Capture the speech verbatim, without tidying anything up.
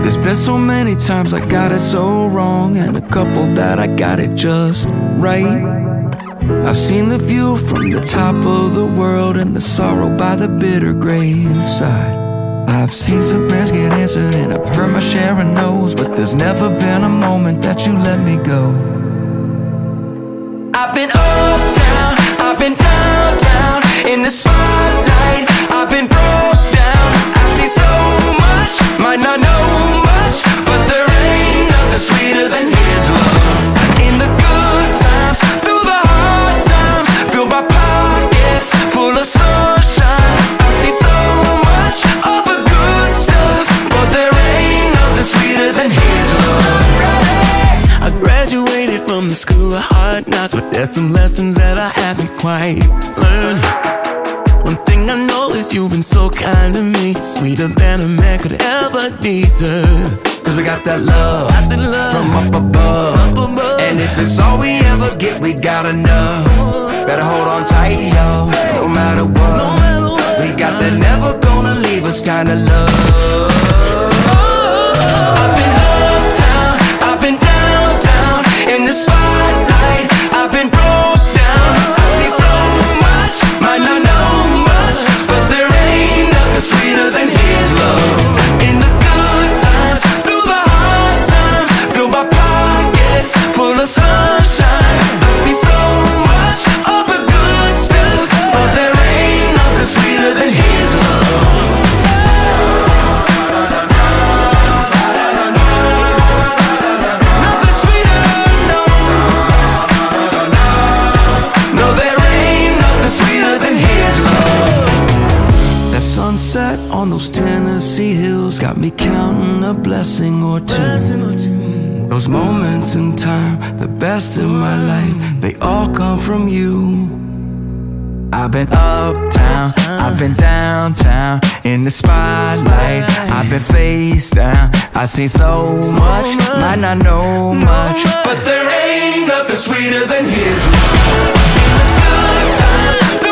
There's been so many times I got it so wrong, and a couple that I got it just right. I've seen the view from the top of the world and the sorrow by the bitter graveside. I've seen some prayers get answered and I've heard my share of no's, but there's never been a moment that you let me go. I've been uptown, I've been downtown, in the spotlight, I've been broke down. I've seen so much, might not know much, but there ain't nothing sweeter than his love. In the good times, through the hard times, fill my pockets full of sunshine. I've seen so much of the good stuff, but there ain't nothing sweeter than his love. I graduated from the school of hard knocks, but there's some lessons that I haven't quite learned. One thing I know is you've been so kind to me, sweeter than a man could ever deserve. Cause we got that love, got that love from up above. up above. And if it's all we ever get, we got enough. Better hold on tight, yo, no matter what. No matter what. We got that never gonna leave us kind of love. I've been uptown, I've been downtown, in the spotlight, I've been broke down. I've seen so much, might not know much, but there ain't nothing sweeter than his love. In the good times, through the hard times, fill my pockets full of sunshine. I've seen so much of the good stuff, but there ain't nothing sweeter than his love. Nothing sweeter, no. No, there ain't nothing sweeter than his love. That sunset on those Tennessee hills got me counting a blessing or two. Those moments in time, the best in my life, they all come from you. I've been uptown, I've been downtown, in the spotlight, I've been face down. I see so much, might not know much, but there ain't nothing sweeter than his love. In the good times,